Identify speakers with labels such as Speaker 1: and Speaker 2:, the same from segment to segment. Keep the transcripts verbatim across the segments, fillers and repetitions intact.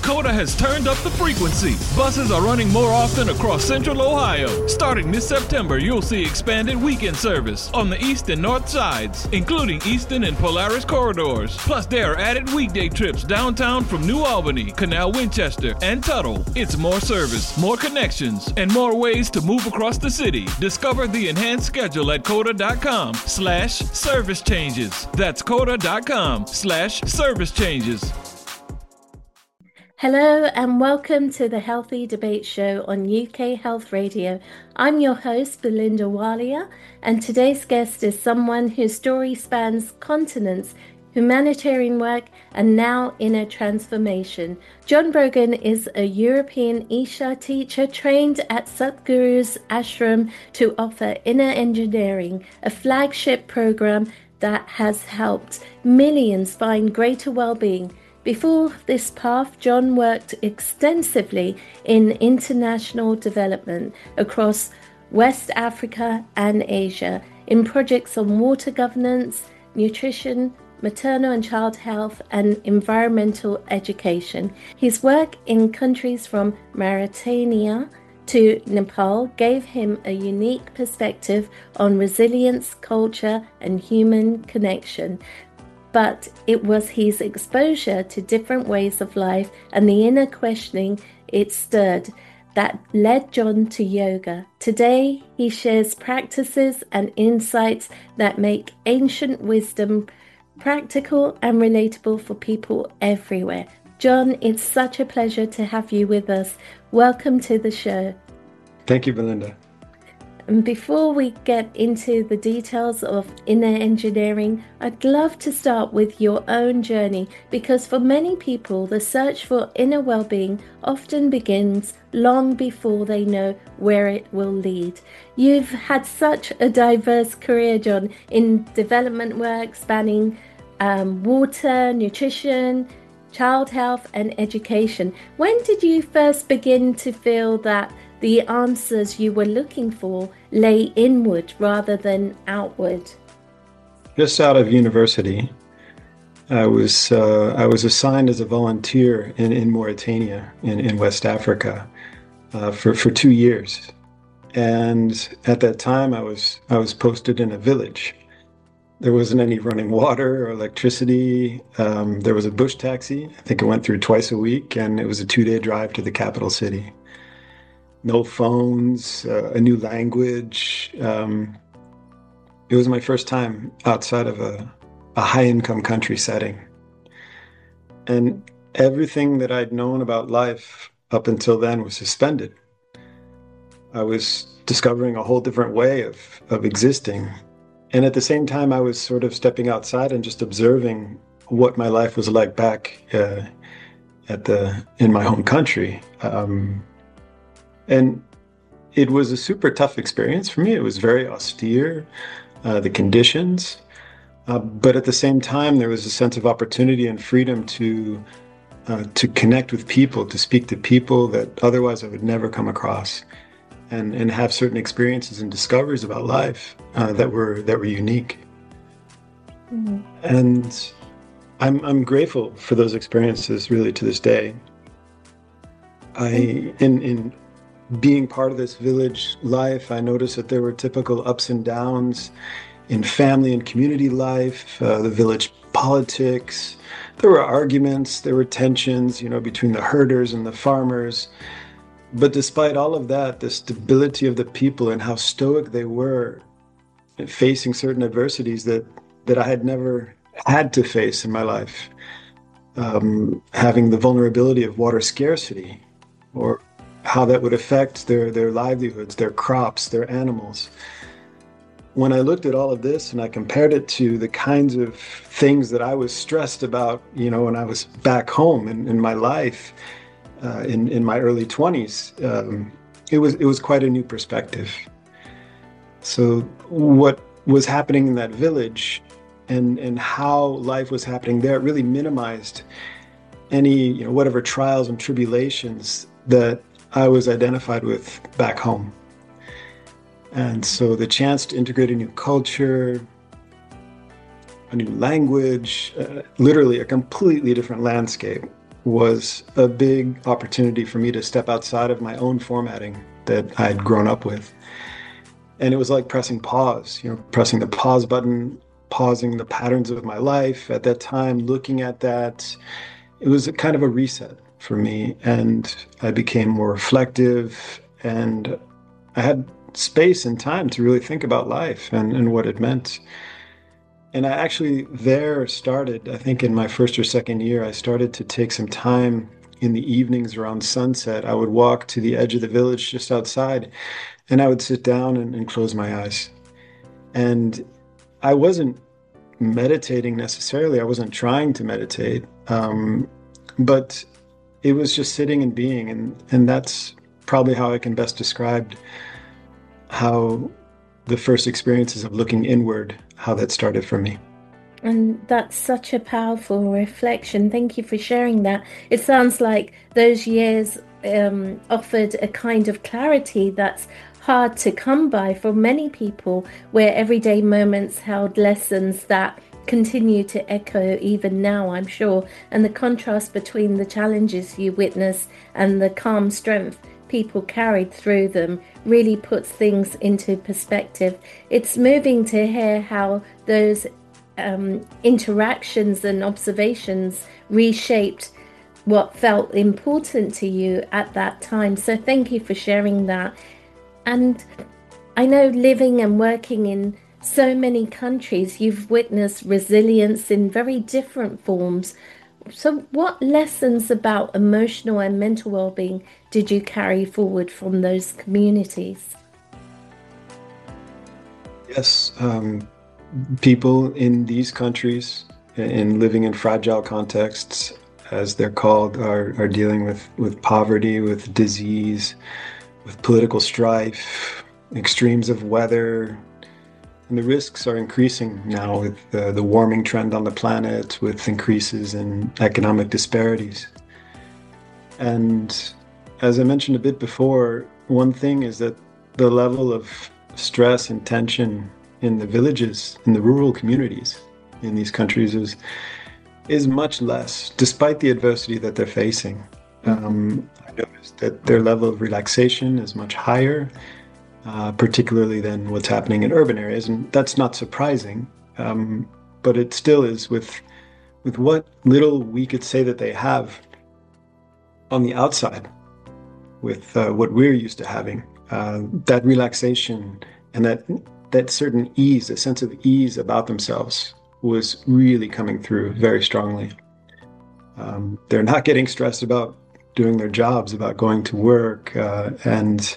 Speaker 1: Coda has turned up the frequency. Buses are running more often across Central Ohio. Starting this September, you'll see expanded weekend service on the east and north sides, including Easton and Polaris corridors. Plus, there are added weekday trips downtown from New Albany, Canal Winchester, and Tuttle. It's more service, more connections, and more ways to move across the city. Discover the enhanced schedule at coda.com slash service changes. That's coda.com slash service changes.
Speaker 2: Hello and welcome to the Healthy Debate Show on U K Health Radio. I'm your host, Belinda Walia, and today's guest is someone whose story spans continents, humanitarian work, and now inner transformation. John Brogan is a European Isha teacher trained at Satguru's ashram to offer inner engineering, a flagship program that has helped millions find greater well-being. Before this path, John worked extensively in international development across West Africa and Asia in projects on water governance, nutrition, maternal and child health, and environmental education. His work in countries from Mauritania to Nepal gave him a unique perspective on resilience, culture, and human connection. But it was his exposure to different ways of life and the inner questioning it stirred that led John to yoga. Today, he shares practices and insights that make ancient wisdom practical and relatable for people everywhere. John, it's such a pleasure to have you with us. Welcome to the show.
Speaker 3: Thank you, Belinda.
Speaker 2: And before we get into the details of inner engineering, I'd love to start with your own journey, because for many people, the search for inner well-being often begins long before they know where it will lead. You've had such a diverse career, John, in development work spanning um, water, nutrition, child health, and education. When did you first begin to feel that the answers you were looking for lay inward rather than outward?
Speaker 3: Just out of university, I was uh, I was assigned as a volunteer in, in Mauritania, in, in West Africa, uh, for, for two years. And at that time, I was I was posted in a village. There wasn't any running water or electricity. Um, there was a bush taxi. I think it went through twice a week, and it was a two-day drive to the capital city. No phones, uh, a new language. Um, it was my first time outside of a, a high-income country setting. And everything that I'd known about life up until then was suspended. I was discovering a whole different way of, of existing. And at the same time, I was sort of stepping outside and just observing what my life was like back uh, at the in my home country. Um, And it was a super tough experience for me. It was very austere, uh, the conditions. Uh, but at the same time, there was a sense of opportunity and freedom to uh, to connect with people, to speak to people that otherwise I would never come across, and, and have certain experiences and discoveries about life uh, that were that were unique. Mm-hmm. And I'm I'm grateful for those experiences really to this day. I in in being part of this village life, I noticed that there were typical ups and downs in family and community life, uh, the village politics. There were arguments, there were tensions, you know, between the herders and the farmers. But despite all of that, the stability of the people and how stoic they were facing certain adversities that, that I had never had to face in my life. Um, having the vulnerability of water scarcity, or how that would affect their, their livelihoods, their crops, their animals. When I looked at all of this and I compared it to the kinds of things that I was stressed about, you know, when I was back home in, in my life, uh, in, in my early twenties, um, it was it was quite a new perspective. So what was happening in that village and, and how life was happening there really minimized any, you know, whatever trials and tribulations that I was identified with back home. And so the chance to integrate a new culture, a new language, uh, literally a completely different landscape, was a big opportunity for me to step outside of my own formatting that I had grown up with. And it was like pressing pause, you know, pressing the pause button, pausing the patterns of my life at that time, looking at that. It was a kind of a reset for me, and I became more reflective, and I had space and time to really think about life and, and what it meant. And I actually there started, I think in my first or second year, I started to take some time in the evenings around sunset. I would walk to the edge of the village just outside, and I would sit down and, and close my eyes. And I wasn't meditating necessarily. I wasn't trying to meditate, um, but it was just sitting and being. And, and that's probably how I can best describe how the first experiences of looking inward, how that started for me.
Speaker 2: And that's such a powerful reflection. Thank you for sharing that. It sounds like those years um, offered a kind of clarity that's hard to come by for many people, where everyday moments held lessons that continue to echo even now, I'm sure. And the contrast between the challenges you witness and the calm strength people carried through them really puts things into perspective. It's moving to hear how those um, interactions and observations reshaped what felt important to you at that time. So thank you for sharing that. And I know, living and working in so many countries, you've witnessed resilience in very different forms. So what lessons about emotional and mental well-being did you carry forward from those communities?
Speaker 3: Yes, um, people in these countries, in living in fragile contexts, as they're called, are, are dealing with, with poverty, with disease, with political strife, extremes of weather. And the risks are increasing now with the, the warming trend on the planet, with increases in economic disparities. And as I mentioned a bit before, one thing is that the level of stress and tension in the villages, in the rural communities in these countries is, is much less, despite the adversity that they're facing. Mm-hmm. Um, I noticed that their level of relaxation is much higher, Uh, particularly than what's happening in urban areas, and that's not surprising. Um, but it still is, with with what little we could say that they have on the outside, with uh, what we're used to having, uh, that relaxation and that that certain ease, a sense of ease about themselves, was really coming through very strongly. Um, they're not getting stressed about doing their jobs, about going to work, uh, and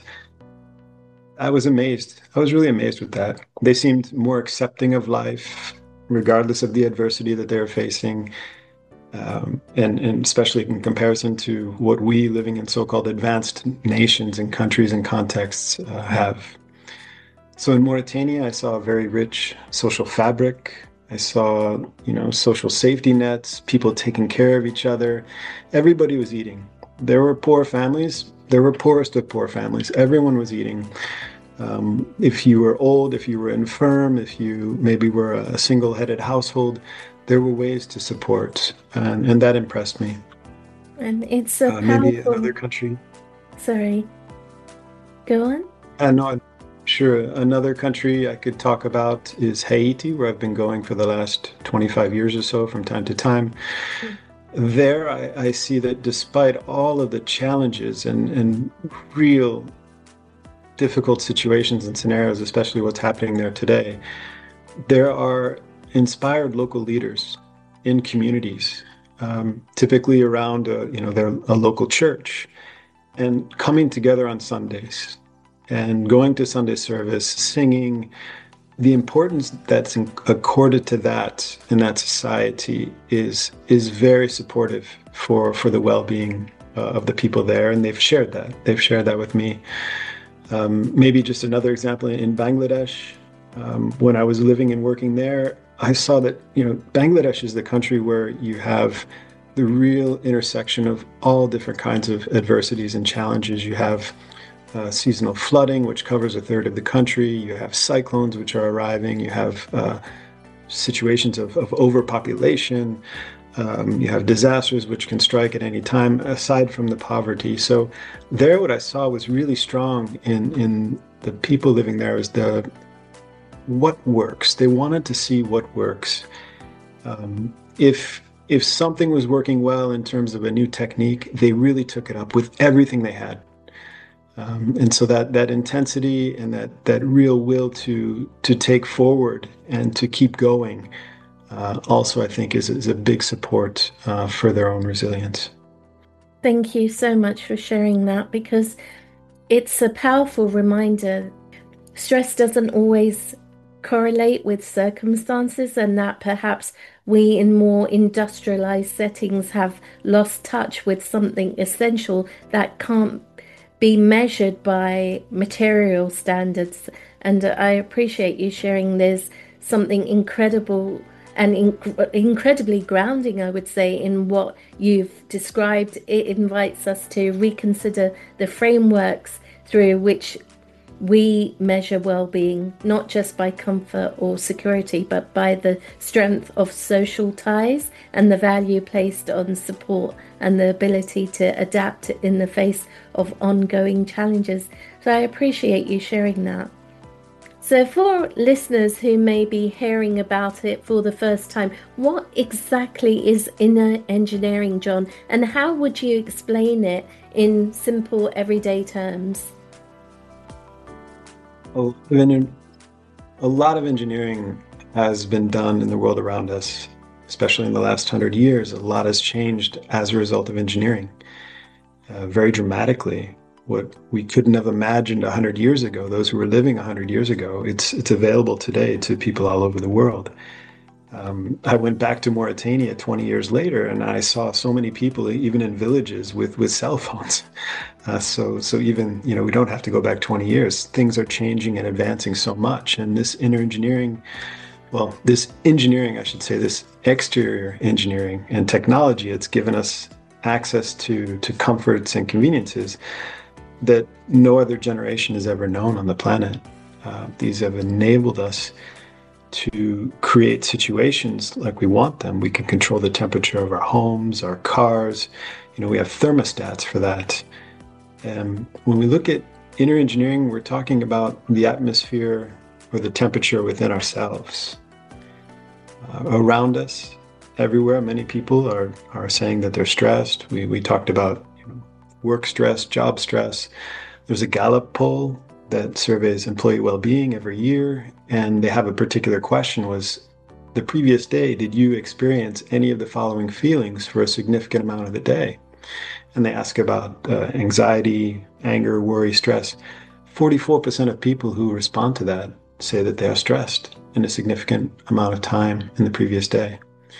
Speaker 3: I was amazed. I was really amazed with that. They seemed more accepting of life, regardless of the adversity that they were facing, um, and, and especially in comparison to what we, living in so-called advanced nations and countries and contexts, uh, have. So in Mauritania, I saw a very rich social fabric. I saw, you know, social safety nets, people taking care of each other. Everybody was eating. There were poor families. There were poorest of poor families. Everyone was eating. Um, if you were old, if you were infirm, if you maybe were a single-headed household, there were ways to support, and, and that impressed me.
Speaker 2: And it's so
Speaker 3: uh,
Speaker 2: powerful.
Speaker 3: Maybe another country.
Speaker 2: Sorry. Go on.
Speaker 3: Uh, no, sure. Another country I could talk about is Haiti, where I've been going for the last twenty-five years or so from time to time. Mm. There, I, I see that despite all of the challenges and, and real difficult situations and scenarios, especially what's happening there today, there are inspired local leaders in communities, um, typically around a, you know, their, a local church, and coming together on Sundays and going to Sunday service, singing. The importance that's accorded to that in that society is is very supportive for, for the well-being uh, of the people there, and they've shared that. They've shared that with me. Um, maybe just another example, in Bangladesh, um, when I was living and working there, I saw that, you know, Bangladesh is the country where you have the real intersection of all different kinds of adversities and challenges. You have Uh, seasonal flooding, which covers a third of the country. You have cyclones, which are arriving. You have uh, situations of, of overpopulation. Um, you have disasters which can strike at any time, aside from the poverty. So there, what I saw was really strong in, in the people living there is the what works. They wanted to see what works. Um, if if something was working well in terms of a new technique, they really took it up with everything they had. Um, and so that that intensity and that that real will to to take forward and to keep going, uh, also I think is is a big support uh, for their own resilience.
Speaker 2: Thank you so much for sharing that, because it's a powerful reminder. Stress doesn't always correlate with circumstances, and that perhaps we in more industrialized settings have lost touch with something essential that can't be measured by material standards. And I appreciate you sharing there's something incredible and inc- incredibly grounding, I would say, in what you've described. It invites us to reconsider the frameworks through which we measure well-being, not just by comfort or security, but by the strength of social ties and the value placed on support and the ability to adapt in the face of ongoing challenges. So I appreciate you sharing that. So for listeners who may be hearing about it for the first time, what exactly is inner engineering, John, and how would you explain it in simple everyday terms?
Speaker 3: Well, a lot of engineering has been done in the world around us, especially in the last hundred years. A lot has changed as a result of engineering, uh, very dramatically. What we couldn't have imagined a hundred years ago, those who were living a hundred years ago, it's it's available today to people all over the world. Um, I went back to Mauritania twenty years later, and I saw so many people, even in villages, with, with cell phones. Uh, so, so even, you know, we don't have to go back twenty years. Things are changing and advancing so much. And this inner engineering, well, this engineering, I should say, this exterior engineering and technology, it's given us access to, to comforts and conveniences that no other generation has ever known on the planet. Uh, these have enabled us to create situations like we want them. We can control the temperature of our homes, our cars. You know, we have thermostats for that. And when we look at inner engineering, we're talking about the atmosphere or the temperature within ourselves. Uh, around us, everywhere, many people are, are saying that they're stressed. We, we talked about, you know, work stress, job stress. There's a Gallup poll that surveys employee well-being every year, and they have a particular question: was the previous day, did you experience any of the following feelings for a significant amount of the day? And they ask about uh, anxiety, anger, worry, stress. forty-four percent of people who respond to that say that they are stressed in a significant amount of time in the previous day.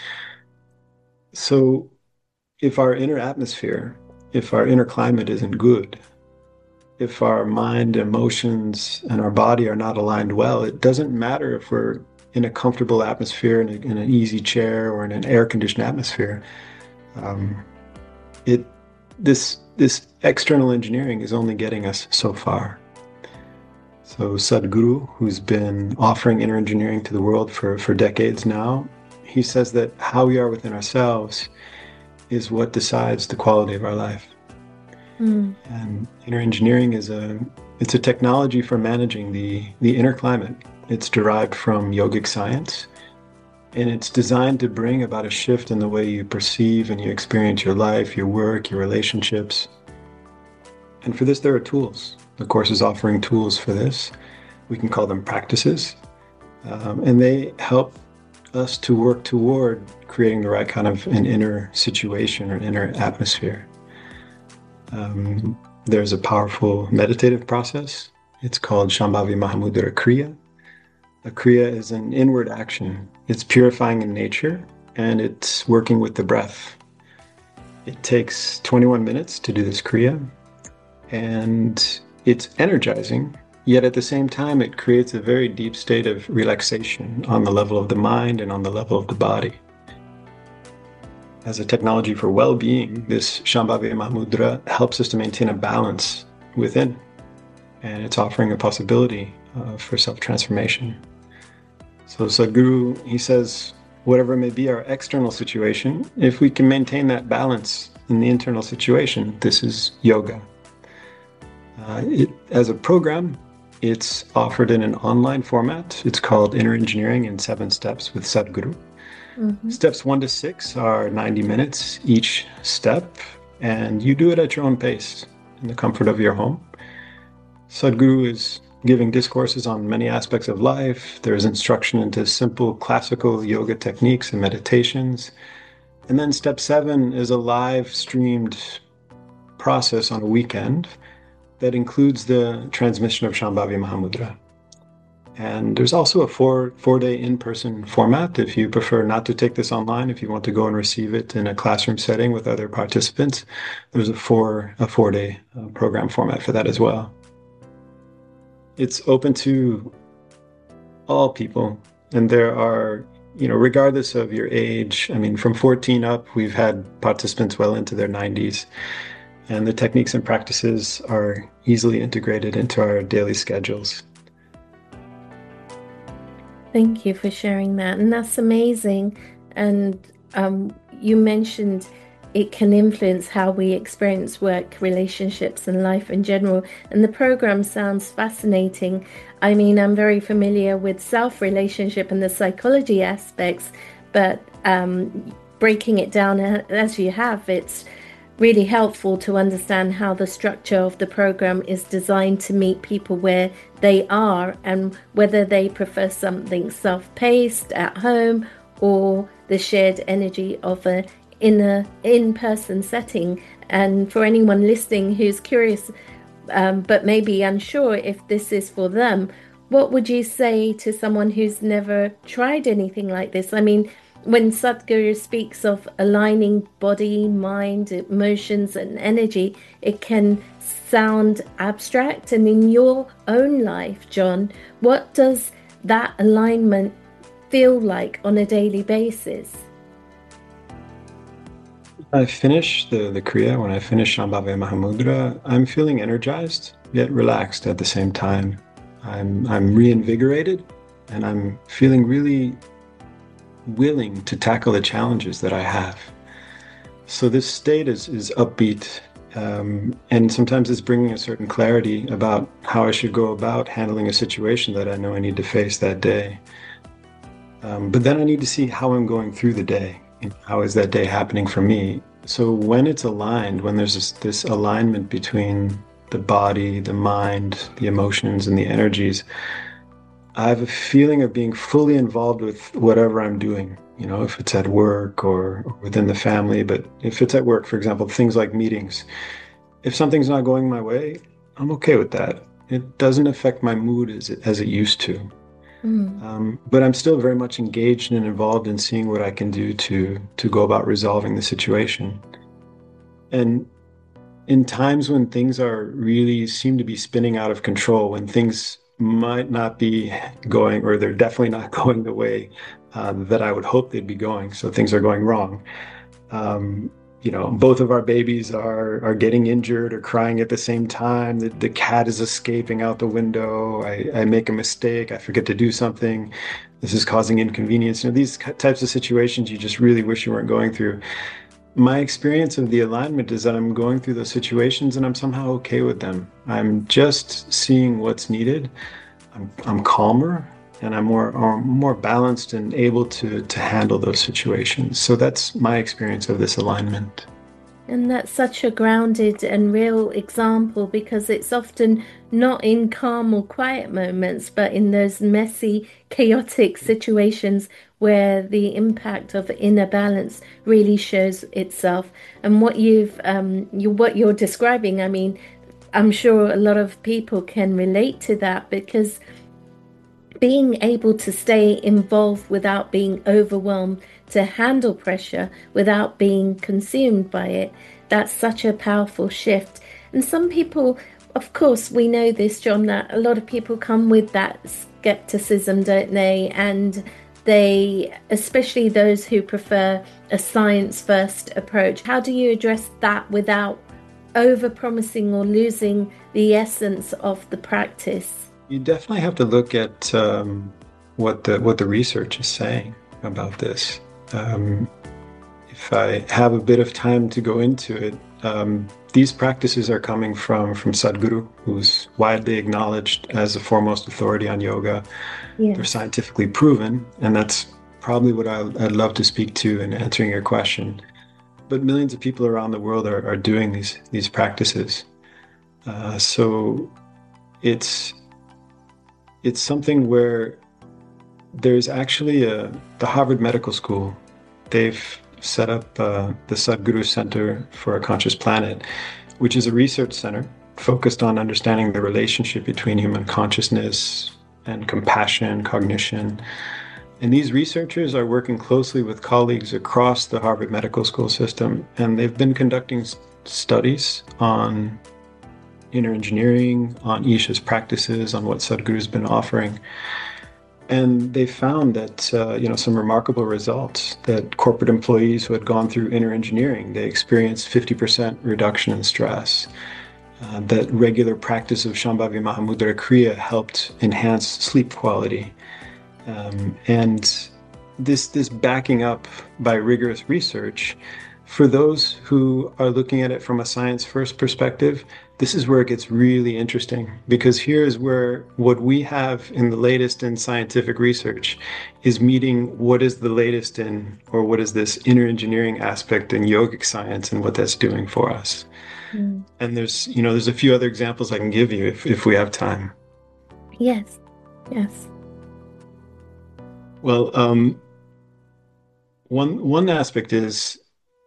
Speaker 3: So if our inner atmosphere, if our inner climate isn't good, if our mind, emotions, and our body are not aligned well, it doesn't matter if we're in a comfortable atmosphere, in, a, in an easy chair, or in an air-conditioned atmosphere. Um, it this this external engineering is only getting us so far. So Sadhguru, who's been offering inner engineering to the world for, for decades now, he says that how we are within ourselves is what decides the quality of our life. Mm. And inner engineering is a it's a technology for managing the, the inner climate. It's derived from yogic science, and it's designed to bring about a shift in the way you perceive and you experience your life, your work, your relationships. And for this, there are tools. The course is offering tools for this. We can call them practices, um, and they help us to work toward creating the right kind of an inner situation or inner atmosphere. Um, there's a powerful meditative process. It's called Shambhavi Mahamudra Kriya. A Kriya is an inward action. It's purifying in nature, and it's working with the breath. It takes twenty-one minutes to do this Kriya, and it's energizing, yet at the same time it creates a very deep state of relaxation on the level of the mind and on the level of the body. As a technology for well-being, this Shambhavi Mahamudra helps us to maintain a balance within, and it's offering a possibility uh, for self-transformation. So Sadhguru, he says, whatever may be our external situation, if we can maintain that balance in the internal situation, this is yoga. Uh, it, as a program, it's offered in an online format. It's called Inner Engineering in Seven Steps with Sadhguru. Mm-hmm. Steps one to six are ninety minutes each step, and you do it at your own pace in the comfort of your home. Sadhguru is giving discourses on many aspects of life. There's instruction into simple classical yoga techniques and meditations. And then step seven is a live streamed process on a weekend that includes the transmission of Shambhavi Mahamudra. And there's also a four, four-day in-person format if you prefer not to take this online, if you want to go and receive it in a classroom setting with other participants. There's a four, a four-day uh, program format for that as well. It's open to all people, and there are, you know, regardless of your age, I mean, from fourteen up, we've had participants well into their nineties. And the techniques and practices are easily integrated into our daily schedules.
Speaker 2: Thank you for sharing that. And that's amazing. And um, you mentioned it can influence how we experience work, relationships, and life in general. And the program sounds fascinating. I mean, I'm very familiar with self-relationship and the psychology aspects, but um, breaking it down as you have, it's really helpful to understand how the structure of the program is designed to meet people where they are and whether they prefer something self-paced at home or the shared energy of a in a in-person setting. And for anyone listening who's curious um, but maybe unsure if this is for them, what would you say to someone who's never tried anything like this? I mean, when Sadhguru speaks of aligning body, mind, emotions, and energy, it can sound abstract. And in your own life, John, what does that alignment feel like on a daily basis?
Speaker 3: I finish the, the Kriya, when I finish Shambhavi Mahamudra, I'm feeling energized, yet relaxed at the same time. I'm, I'm reinvigorated, and I'm feeling really willing to tackle the challenges that I have. So this state is, is upbeat, um, and sometimes it's bringing a certain clarity about how I should go about handling a situation that I know I need to face that day. Um, but then I need to see how I'm going through the day. How is that day happening for me? So when it's aligned, when there's this, this alignment between the body, the mind, the emotions, and the energies, I have a feeling of being fully involved with whatever I'm doing, you know, if it's at work or, or within the family. But if it's at work, for example, things like meetings, if something's not going my way, I'm okay with that. It doesn't affect my mood as it, as it used to. Mm. Um, but I'm still very much engaged and involved in seeing what I can do to, to go about resolving the situation. And in times when things are really seem to be spinning out of control, when things might not be going, or they're definitely not going the way uh, that I would hope they'd be going. So things are going wrong. Um, you know, both of our babies are are getting injured or crying at the same time. The, the cat is escaping out the window. I, I make a mistake. I forget to do something. This is causing inconvenience. You know, these types of situations you just really wish you weren't going through. My experience of the alignment is that I'm going through those situations and I'm somehow okay with them. I'm just seeing what's needed. I'm, I'm calmer and I'm more I'm more balanced and able to, to handle those situations. So that's my experience of this alignment.
Speaker 2: And that's such a grounded and real example, because it's often not in calm or quiet moments, but in those messy, chaotic situations where the impact of inner balance really shows itself. And what you've, um, you, what you're describing, I mean, I'm sure a lot of people can relate to that, because being able to stay involved without being overwhelmed, to handle pressure without being consumed by it, that's such a powerful shift. And some people, of course, we know this, John, that a lot of people come with that skepticism, don't they? And they, especially those who prefer a science-first approach. How do you address that without over-promising or losing the essence of the practice?
Speaker 3: You definitely have to look at um, what the what the research is saying. about this. Um, if I have a bit of time to go into it, um, these practices are coming from, from Sadhguru, who's widely acknowledged as the foremost authority on yoga.
Speaker 2: Yes.
Speaker 3: They're scientifically proven, and that's probably what I, I'd love to speak to in answering your question. But millions of people around the world are, are doing these, these practices. Uh, so it's, it's something where there's actually a, the Harvard Medical School, they've set up uh, the Sadhguru Center for a Conscious Planet, which is a research center focused on understanding the relationship between human consciousness and compassion, cognition. And these researchers are working closely with colleagues across the Harvard Medical School system, and they've been conducting s- studies on inner engineering, on Isha's practices, on what Sadhguru's been offering. And they found that, uh, you know, some remarkable results, that corporate employees who had gone through inner engineering, they experienced fifty percent reduction in stress. Uh, that regular practice of Shambhavi Mahamudra Kriya helped enhance sleep quality. Um, and this, this backing up by rigorous research, for those who are looking at it from a science-first perspective, this is where it gets really interesting, because here's where what we have in the latest in scientific research is meeting what is the latest in, or what is this inner engineering aspect in yogic science and what that's doing for us. Mm. And there's, you know, there's a few other examples I can give you if, if we have time.
Speaker 2: Yes, yes.
Speaker 3: Well, um, one one aspect is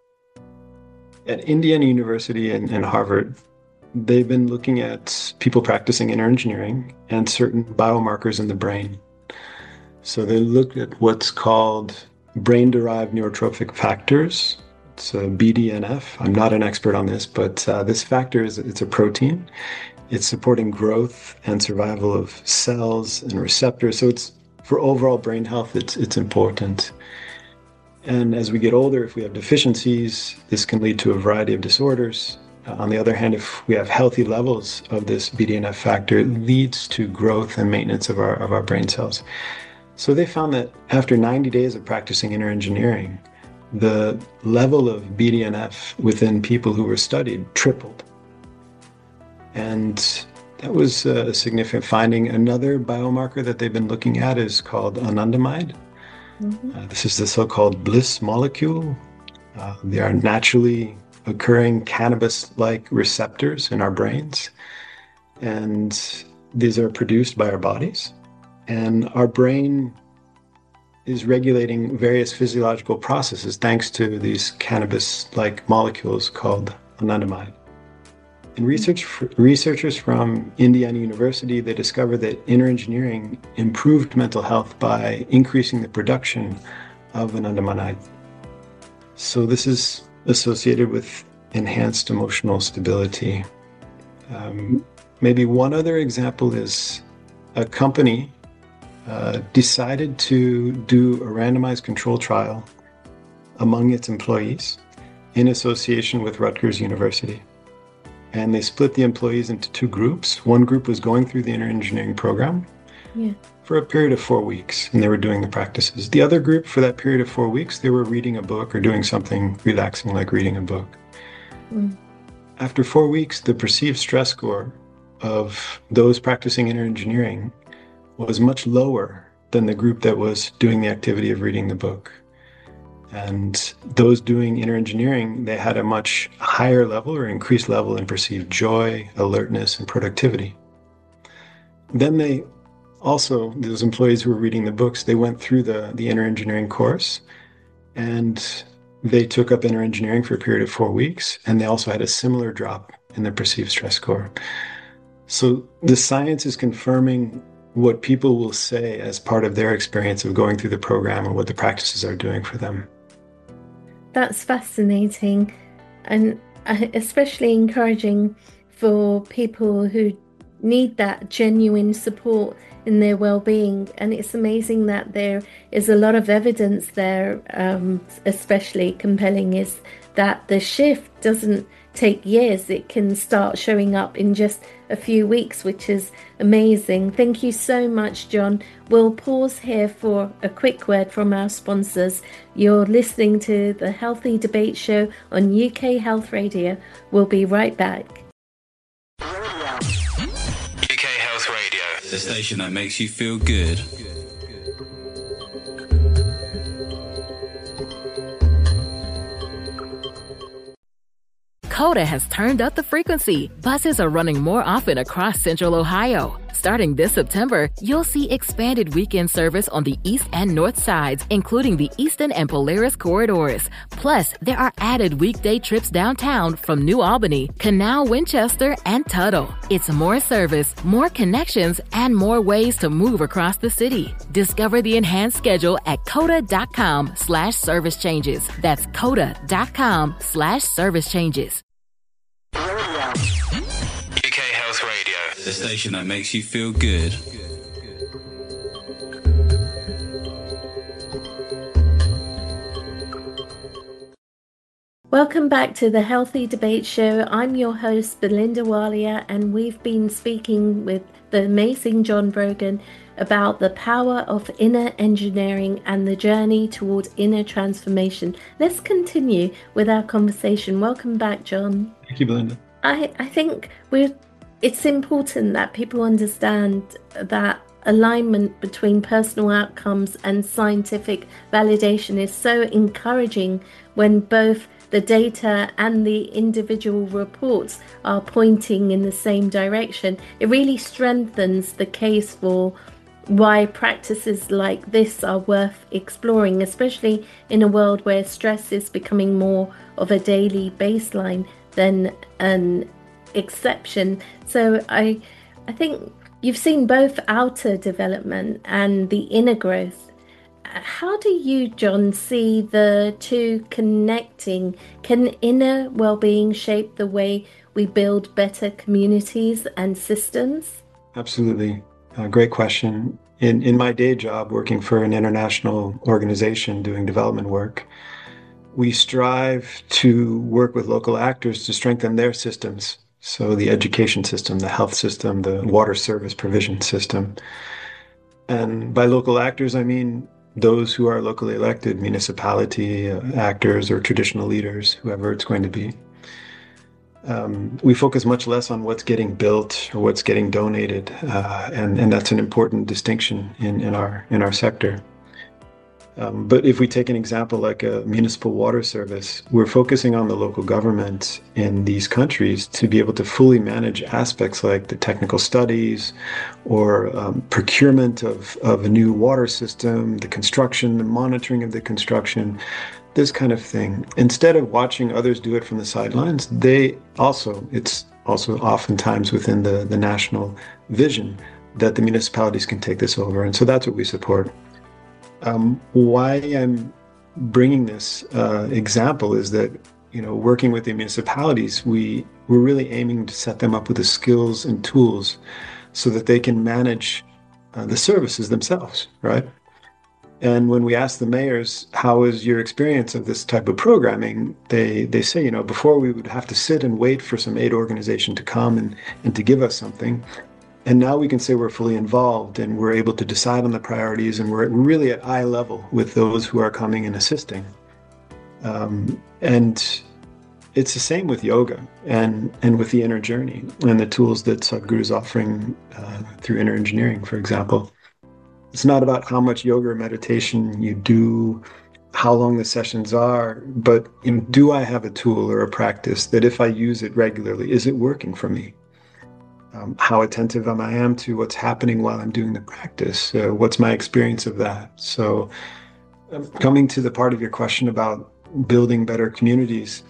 Speaker 3: at Indiana University and, and Harvard, they've been looking at people practicing inner engineering and certain biomarkers in the brain. So they looked at what's called brain-derived neurotrophic factors. It's a B D N F. I'm not an expert on this, but uh, this factor is it's a protein. It's supporting growth and survival of cells and receptors. So it's for overall brain health, it's it's important. And as we get older, if we have deficiencies, this can lead to a variety of disorders. Uh, on the other hand, if we have healthy levels of this B D N F factor, it leads to growth and maintenance of our of our brain cells. So they found that after ninety days of practicing inner engineering, the level of B D N F within people who were studied tripled. And that was a significant finding. Another biomarker that they've been looking at is called anandamide. Mm-hmm. Uh, this is the so-called bliss molecule. Uh, they are naturally occurring cannabis-like receptors in our brains. And these are produced by our bodies. And our brain is regulating various physiological processes thanks to these cannabis-like molecules called anandamide. And research, researchers from Indiana University, they discovered that inner engineering improved mental health by increasing the production of anandamide. So this is associated with enhanced emotional stability. Um, maybe one other example is a company uh, decided to do a randomized control trial among its employees in association with Rutgers University. And they split the employees into two groups. One group was going through the inner engineering program yeah. for a period of four weeks, and they were doing the practices. The other group, for that period of four weeks, they were reading a book or doing something relaxing like reading a book. Mm. After four weeks, the perceived stress score of those practicing inner engineering was much lower than the group that was doing the activity of reading the book. And those doing inner engineering, they had a much higher level or increased level in perceived joy, alertness, and productivity. Then they also, those employees who were reading the books, they went through the, the inner engineering course, and they took up inner engineering for a period of four weeks, and they also had a similar drop in their perceived stress score. So the science is confirming what people will say as part of their experience of going through the program and what the practices are doing for them.
Speaker 2: That's fascinating, and especially encouraging for people who need that genuine support in their well-being. And it's amazing that there is a lot of evidence there, um, especially compelling is that the shift doesn't take years. It can start showing up in just a few weeks, which is amazing. Thank you so much, John. We'll pause here for a quick word from our sponsors. You're listening to the Healthy Debate Show on U K Health Radio. We'll be right back.
Speaker 4: U K Health Radio, the station that makes you feel good.
Speaker 5: CODA has turned up the frequency. Buses are running more often across Central Ohio. Starting this September, you'll see expanded weekend service on the east and north sides, including the Eastern and Polaris corridors. Plus, there are added weekday trips downtown from New Albany, Canal, Winchester, and Tuttle. It's more service, more connections, and more ways to move across the city. Discover the enhanced schedule at coda.com slash service changes. That's coda.com slash service changes.
Speaker 4: U K Health Radio, the station that makes you feel good.
Speaker 2: Welcome back to the Healthy Debate Show. I'm your host, Belinda Walia, and we've been speaking with the amazing John Brogan about the power of inner engineering and the journey toward inner transformation. Let's continue with our conversation. Welcome back, John.
Speaker 3: Thank you, Belinda.
Speaker 2: I, I think we're, it's important that people understand that alignment between personal outcomes and scientific validation is so encouraging when both the data and the individual reports are pointing in the same direction. It really strengthens the case for why practices like this are worth exploring, especially in a world where stress is becoming more of a daily baseline than an exception. So I, I think you've seen both outer development and the inner growth. How do you, John, see the two connecting? Can inner well-being shape the way we build better communities and systems?
Speaker 3: Absolutely. Uh, great question. In in my day job, working for an international organization doing development work, we strive to work with local actors to strengthen their systems. So the education system, the health system, the water service provision system. And by local actors, I mean those who are locally elected, municipality uh, actors or traditional leaders, whoever it's going to be. Um, we focus much less on what's getting built or what's getting donated, uh, and, and that's an important distinction in, in our in our sector. Um, but if we take an example like a municipal water service, we're focusing on the local government in these countries to be able to fully manage aspects like the technical studies or um, procurement of, of a new water system, the construction, the monitoring of the construction, this kind of thing. Instead of watching others do it from the sidelines, they also, it's also oftentimes within the, the national vision that the municipalities can take this over. And so that's what we support. Um, why I'm bringing this uh, example is that, you know, working with the municipalities, we, we're really aiming to set them up with the skills and tools so that they can manage uh, the services themselves, right? And when we ask the mayors, how is your experience of this type of programming, they, they say, you know, before we would have to sit and wait for some aid organization to come and, and to give us something. And now we can say we're fully involved and we're able to decide on the priorities, and we're really at eye level with those who are coming and assisting. Um, and it's the same with yoga and, and with the inner journey and the tools that Sadhguru is offering uh, through inner engineering, for example. It's not about how much yoga or meditation you do, how long the sessions are, but you know, do I have a tool or a practice that if I use it regularly, is it working for me? Um, how attentive am I am to what's happening while I'm doing the practice? Uh, what's my experience of that? So um, coming to the part of your question about building better communities,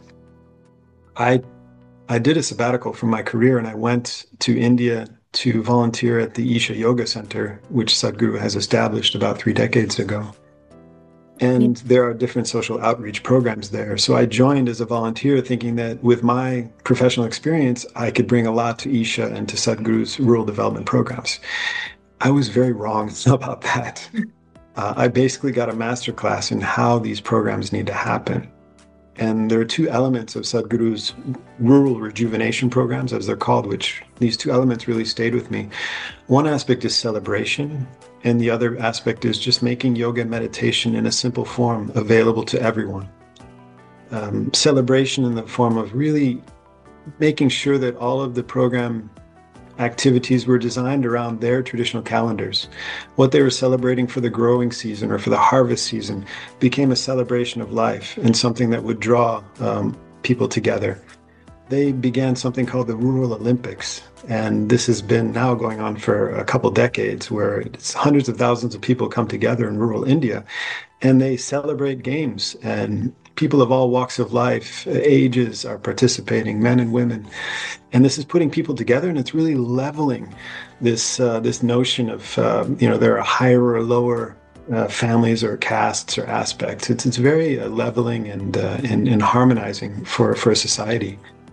Speaker 3: I I did a sabbatical from my career and I went to India to volunteer at the Isha Yoga Center, which Sadhguru has established about three decades ago. And there are different social outreach programs there. So I joined as a volunteer thinking that with my professional experience, I could bring a lot to Isha and to Sadhguru's rural development programs. I was very wrong about that. Uh, I basically got a masterclass in how these programs need to happen. And there are two elements of Sadhguru's rural rejuvenation programs, as they're called, which these two elements really stayed with me. One aspect is celebration, and the other aspect is just making yoga and meditation in a simple form available to everyone. Um, celebration in the form of really making sure that all of the program activities were designed around their traditional calendars. What they were celebrating for the growing season or for the harvest season became a celebration of life and something that would draw um, people together. They began something called the Rural Olympics, and this has been now going on for a couple decades, where it's hundreds of thousands of people come together in rural India, and they celebrate games, and people of all walks of life, ages are participating, men and women. And this is putting people together, and it's really leveling this uh, this notion of, uh, you know, there are higher or lower uh, families or castes or aspects. It's it's very uh, leveling and, uh, and and harmonizing for, for a society.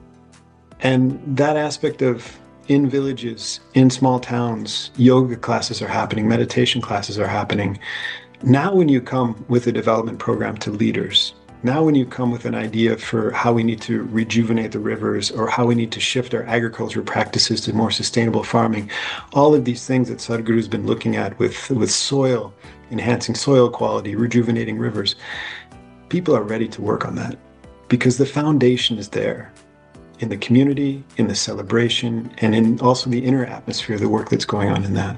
Speaker 3: And that aspect of in villages, in small towns, yoga classes are happening, meditation classes are happening. Now when you come with a development program to leaders, now when you come with an idea for how we need to rejuvenate the rivers or how we need to shift our agricultural practices to more sustainable farming, all of these things that Sadhguru's been looking at with, with soil, enhancing soil quality, rejuvenating rivers, people are ready to work on that because the foundation is there in the community, in the celebration, and in also the inner atmosphere, the work that's going on in that.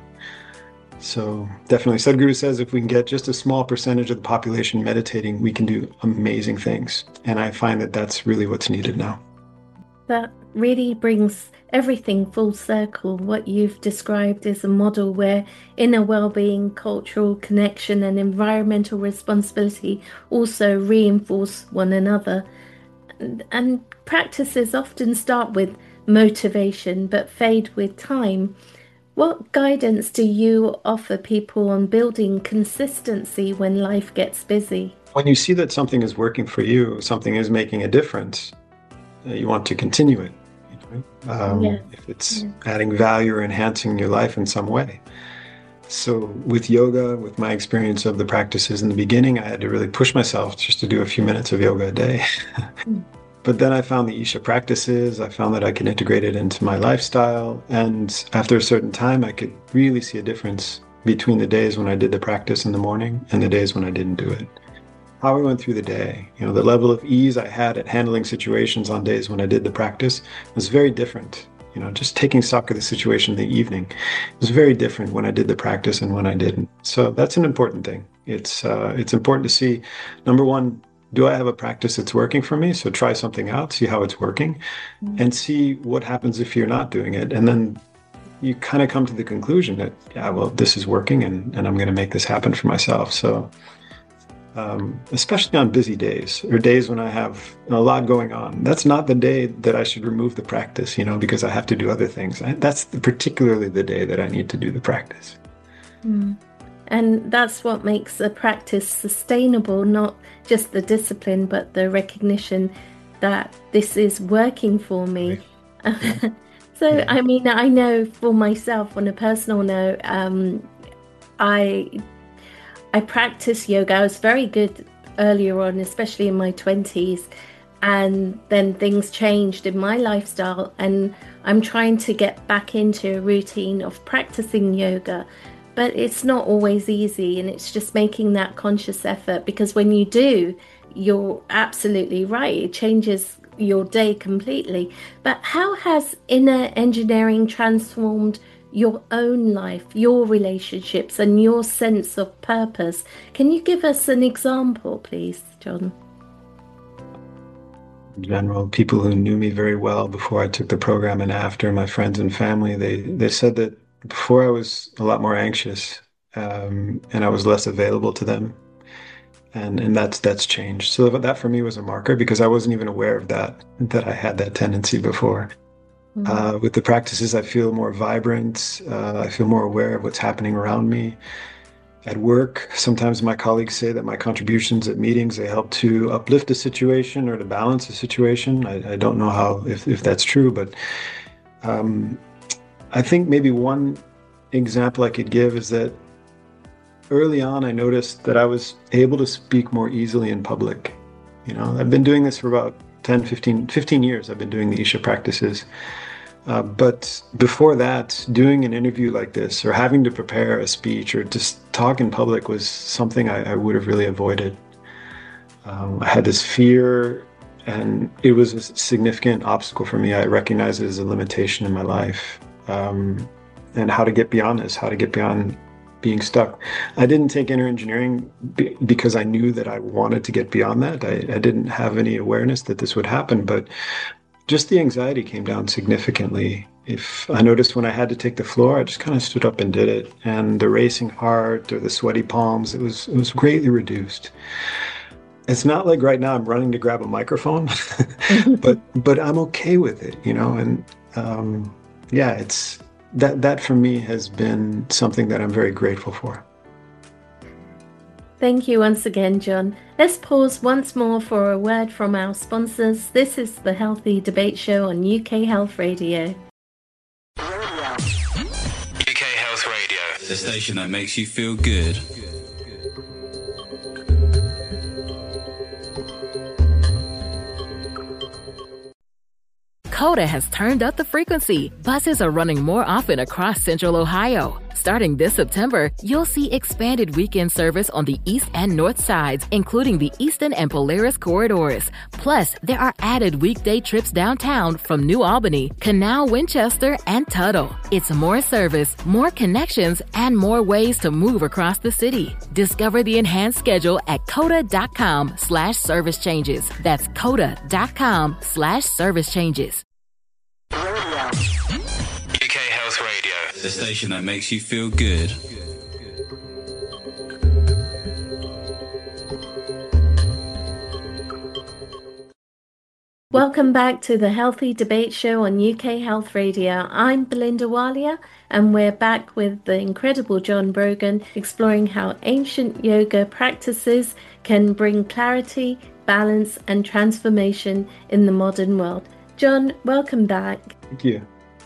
Speaker 3: So definitely, Sadhguru says if we can get just a small percentage of the population meditating, we can do amazing things. And I find that that's really what's needed now.
Speaker 2: That really brings everything full circle. What you've described is a model where inner well-being, cultural connection, and environmental responsibility also reinforce one another. And, and practices often start with motivation but fade with time. What guidance do you offer people on building consistency when life gets busy?
Speaker 3: When you see that something is working for you, something is making a difference, uh, you want to continue it. You know? um, yeah. If it's yeah. adding value or enhancing your life in some way. So with yoga, with my experience of the practices in the beginning, I had to really push myself just to do a few minutes of yoga a day. mm. But then I found the Isha practices, I found that I could integrate it into my lifestyle. And after a certain time, I could really see a difference between the days when I did the practice in the morning and the days when I didn't do it. How I went through the day, you know, the level of ease I had at handling situations on days when I did the practice was very different. You know, just taking stock of the situation in the evening was very different when I did the practice and when I didn't. So that's an important thing. It's uh, it's important to see, number one, do I have a practice that's working for me? So try something out, see how it's working, mm-hmm. and see what happens if you're not doing it. And then you kind of come to the conclusion that, yeah, well, this is working and, and I'm going to make this happen for myself. So um, especially on busy days or days when I have a lot going on, that's not the day that I should remove the practice, you know, because I have to do other things. I, that's the, particularly the day that I need to do the practice.
Speaker 2: Mm. And that's what makes a practice sustainable, not just the discipline, but the recognition that this is working for me. Yeah. so, yeah. I mean, I know for myself on a personal note, um, I I practice yoga. I was very good earlier on, especially in my twenties. And then things changed in my lifestyle. And I'm trying to get back into a routine of practicing yoga. But it's not always easy, and it's just making that conscious effort, because when you do, you're absolutely right. It changes your day completely. But how has inner engineering transformed your own life, your relationships, and your sense of purpose? Can you give us an example, please, John?
Speaker 3: In general, people who knew me very well before I took the program and after, my friends and family, they, they said that before I was a lot more anxious, um, and I was less available to them, and and that's that's changed. So that for me was a marker, because I wasn't even aware of that that I had that tendency before. Mm-hmm. Uh, with the practices, I feel more vibrant. Uh, I feel more aware of what's happening around me. At work, sometimes my colleagues say that my contributions at meetings, they help to uplift a situation or to balance a situation. I, I don't know how if if that's true, but. Um, I think maybe one example I could give is that early on I noticed that I was able to speak more easily in public. You know, I've been doing this for about ten, fifteen, fifteen years. I've been doing the Isha practices. Uh, but before that, doing an interview like this or having to prepare a speech or just talk in public was something I, I would have really avoided. Um, I had this fear, and it was a significant obstacle for me. I recognize it as a limitation in my life. Um, and how to get beyond this, how to get beyond being stuck. I didn't take inner engineering b- because I knew that I wanted to get beyond that. I, I didn't have any awareness that this would happen, but just the anxiety came down significantly. If I noticed when I had to take the floor, I just kind of stood up and did it. And the racing heart or the sweaty palms, it was it was greatly reduced. It's not like right now I'm running to grab a microphone, but but I'm okay with it, you know. And um, yeah, it's that that for me has been something that I'm very grateful for.
Speaker 2: Thank you once again, John. Let's pause once more for a word from our sponsors. This is the Healthy Debate Show on U K Health Radio.
Speaker 4: U K Health Radio, the station that makes you feel good.
Speaker 5: Coda has turned up the frequency. Buses are running more often across Central Ohio. Starting this September, you'll see expanded weekend service on the east and north sides, including the Eastern and Polaris corridors. Plus, there are added weekday trips downtown from New Albany, Canal, Winchester, and Tuttle. It's more service, more connections, and more ways to move across the city. Discover the enhanced schedule at coda.com slash service changes. That's coda.com slash service changes.
Speaker 4: U K Health Radio, the station that makes you feel good.
Speaker 2: Welcome back to the Healthy Debate Show on U K Health Radio. I'm Belinda Walia, and we're back with the incredible John Brogan, exploring how ancient yoga practices can bring clarity, balance, and transformation in the modern world. John, welcome back.
Speaker 3: Thank you.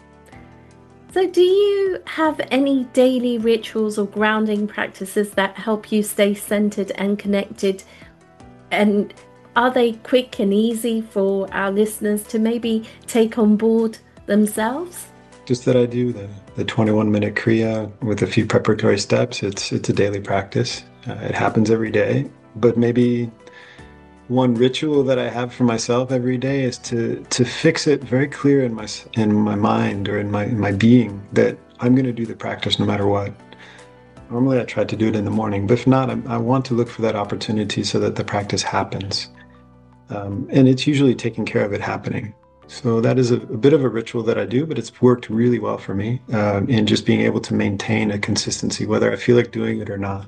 Speaker 2: So do you have any daily rituals or grounding practices that help you stay centered and connected? And are they quick and easy for our listeners to maybe take on board themselves?
Speaker 3: Just that I do the, the twenty-one minute Kriya with a few preparatory steps. It's it's a daily practice. Uh, it happens every day, but maybe one ritual that I have for myself every day is to to fix it very clear in my in my mind or in my in my being that I'm going to do the practice no matter what. Normally I try to do it in the morning, but if not, I, I want to look for that opportunity so that the practice happens. Um, and it's usually taking care of it happening. So that is a, a bit of a ritual that I do, but it's worked really well for me um, in just being able to maintain a consistency, whether I feel like doing it or not.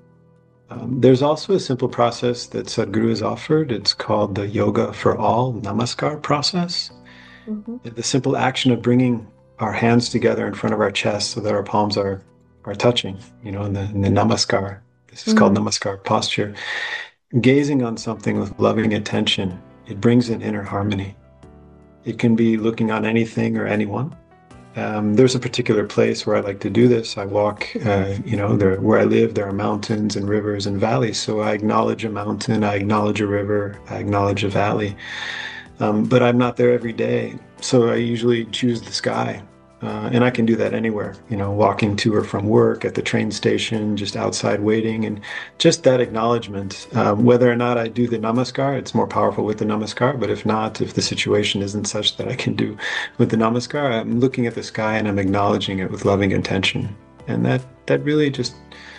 Speaker 3: Um, there's also a simple process that Sadhguru has offered. It's called the Yoga for All Namaskar process. Mm-hmm. The simple action of bringing our hands together in front of our chest so that our palms are, are touching, you know, in the, in the Namaskar. This is mm-hmm. called Namaskar posture. Gazing on something with loving attention, it brings an inner harmony. It can be looking on anything or anyone. Um, there's a particular place where I like to do this. I walk, uh, you know, there, where I live, there are mountains and rivers and valleys. So I acknowledge a mountain, I acknowledge a river, I acknowledge a valley. Um, but I'm not there every day. So I usually choose the sky. Uh, and I can do that anywhere, you know, walking to or from work, at the train station, just outside waiting. And just that acknowledgement, um, whether or not I do the Namaskar, it's more powerful with the Namaskar. But if not, if the situation isn't such that I can do with the Namaskar, I'm looking at the sky and I'm acknowledging it with loving intention. And that, that really just,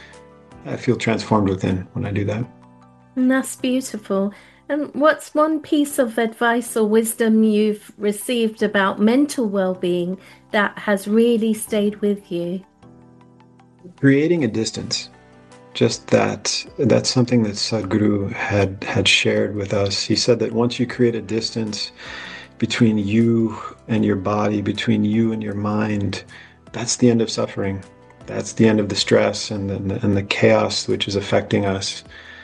Speaker 3: I feel transformed within when I do that.
Speaker 2: And that's beautiful. And what's one piece of advice or wisdom you've received about mental well-being that has really stayed with you?
Speaker 3: Creating a distance. Just that, that's something that Sadhguru had, had shared with us. He said that once you create a distance between you and your body, between you and your mind, that's the end of suffering. That's the end of the stress and the, and the chaos which is affecting us.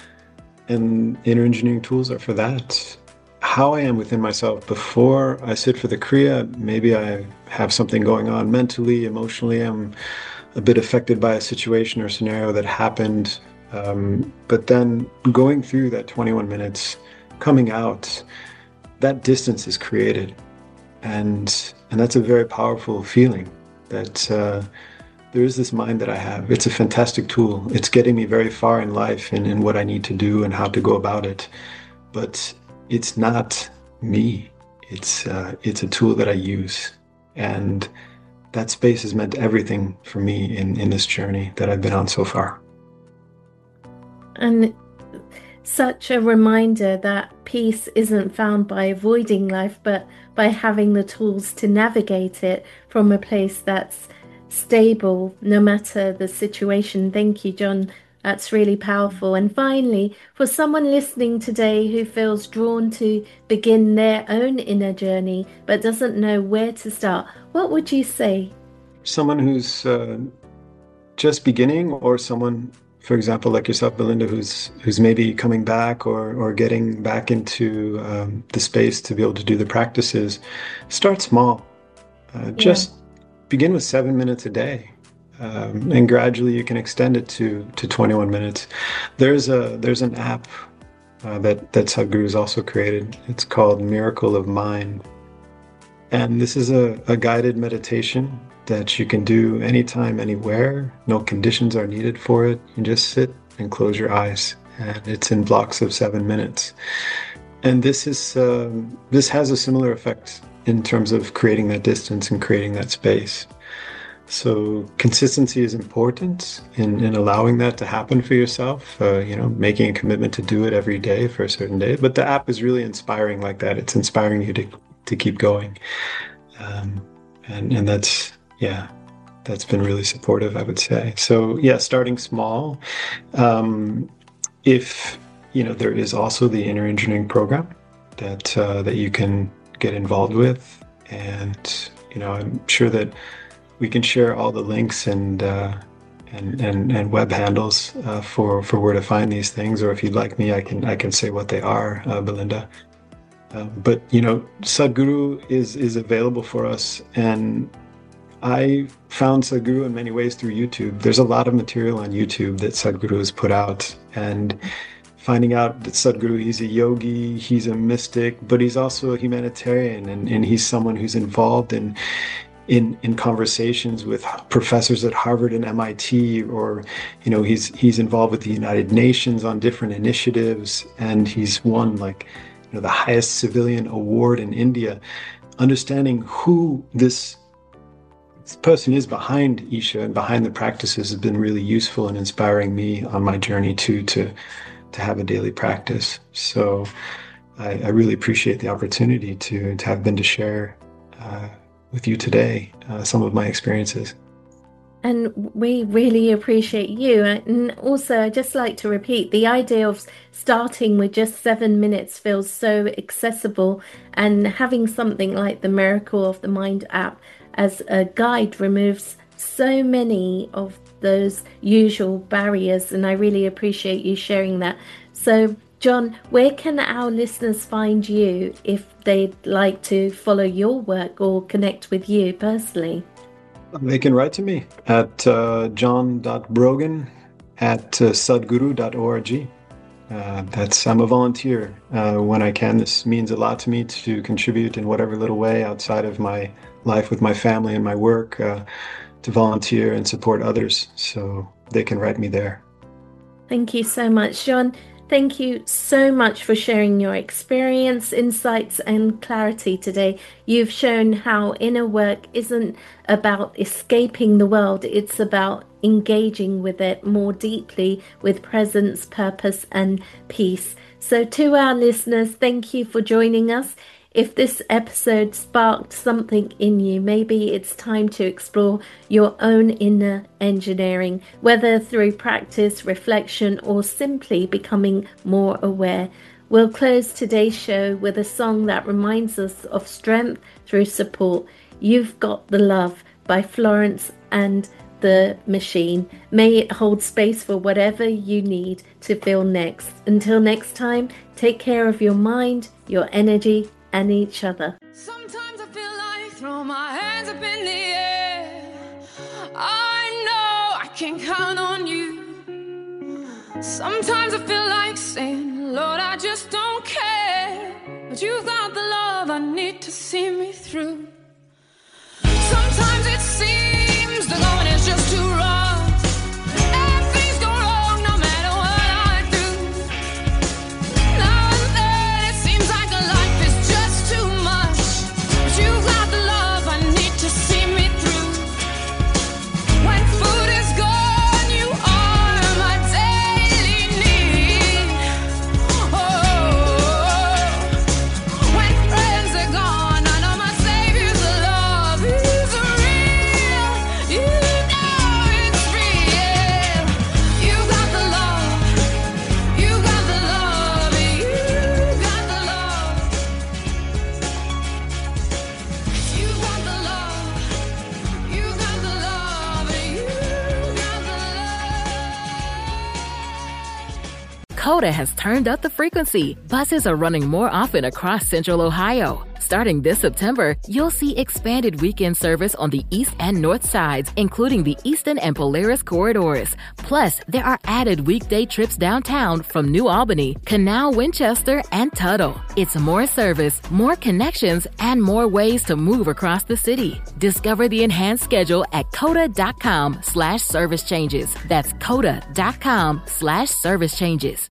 Speaker 3: And inner engineering tools are for that. How I am within myself before I sit for the Kriya, maybe I have something going on mentally, emotionally. I'm a bit affected by a situation or scenario that happened. Um, but then going through that twenty-one minutes, coming out, that distance is created. And and that's a very powerful feeling, that uh, there is this mind that I have. It's a fantastic tool. It's getting me very far in life and in what I need to do and how to go about it. But it's not me. It's uh, it's a tool that I use. And that space has meant everything for me in, in this journey that I've been on so far.
Speaker 2: And such a reminder that peace isn't found by avoiding life, but by having the tools to navigate it from a place that's stable, no matter the situation. Thank you, John. That's really powerful. And finally, for someone listening today who feels drawn to begin their own inner journey, but doesn't know where to start, what would you say?
Speaker 3: Someone who's uh, just beginning, or someone, for example, like yourself, Belinda, who's who's maybe coming back or or getting back into um, the space to be able to do the practices, start small. Uh, just yeah. Begin with seven minutes a day, um, and gradually you can extend it to to twenty-one minutes. There's a there's an app uh, that that Sadhguru has also created. It's called Miracle of Mind, and this is a, a guided meditation that you can do anytime, anywhere. No conditions are needed for it. You just sit and close your eyes, and it's in blocks of seven minutes. And this is um, this has a similar effect in terms of creating that distance and creating that space. So consistency is important in, in allowing that to happen for yourself, uh, you know, making a commitment to do it every day for a certain day. But the app is really inspiring like that. It's inspiring you to, to keep going. Um, and, and that's, yeah, that's been really supportive, I would say. So yeah, starting small. Um, if, you know, there is also the inner engineering program that, uh, that you can get involved with. And, you know, I'm sure that we can share all the links and uh, and, and and web handles uh, for for where to find these things. Or if you'd like me, I can I can say what they are, uh, Belinda. Uh, but you know, Sadhguru is is available for us, and I found Sadhguru in many ways through YouTube. There's a lot of material on YouTube that Sadhguru has put out, and finding out that Sadhguru, he's a yogi, he's a mystic, but he's also a humanitarian, and, and he's someone who's involved in in in conversations with professors at Harvard and M I T, or you know, he's he's involved with the United Nations on different initiatives, and he's won like you know the highest civilian award in India. Understanding who this, this person is behind Isha and behind the practices has been really useful and inspiring me on my journey too to to have a daily practice. So I, I really appreciate the opportunity to to have been to share uh, with you today uh, some of my experiences.
Speaker 2: And we really appreciate you. And also, I just like to repeat, the idea of starting with just seven minutes feels so accessible, and having something like the Miracle of the Mind app as a guide removes so many of those usual barriers. And I really appreciate you sharing that. So John, where can our listeners find you if they'd like to follow your work or connect with you personally?
Speaker 3: They can write to me at uh, john dot brogan at uh, sadhguru dot org. Uh, that's I'm a volunteer uh, when I can. This means a lot to me to contribute in whatever little way outside of my life with my family and my work, uh, to volunteer and support others. So they can write me there.
Speaker 2: Thank you so much, John. Thank you so much for sharing your experience, insights, and clarity today. You've shown how inner work isn't about escaping the world. It's about engaging with it more deeply with presence, purpose, and peace. So to our listeners, thank you for joining us. If this episode sparked something in you, maybe it's time to explore your own inner engineering, whether through practice, reflection, or simply becoming more aware. We'll close today's show with a song that reminds us of strength through support. You've Got the Love by Florence and the Machine. May it hold space for whatever you need to feel next. Until next time, take care of your mind, your energy, and each other.
Speaker 6: Sometimes I feel like throw my hands up in the air. I know I can count on you. Sometimes I feel like saying, Lord, I just don't care. but you've got the love I need to see me through. Sometimes it seems the going is just too rough, and things go wrong no matter what I do. Now and then it seems like a life is just too much, but you've got the love I need to see me through. When food is gone, you are my daily need. Oh, when friends are gone, I know my Savior's love is real. You know it's real. You got the love. You got the love. You got the love. You got the love. You got the love. You got the love.
Speaker 5: COTA has turned up the frequency. Buses are running more often across Central Ohio. Starting this September, you'll see expanded weekend service on the east and north sides, including the Eastern and Polaris corridors. Plus, there are added weekday trips downtown from New Albany, Canal, Winchester, and Tuttle. It's more service, more connections, and more ways to move across the city. Discover the enhanced schedule at COTA.com slash service changes. That's COTA.com slash service changes.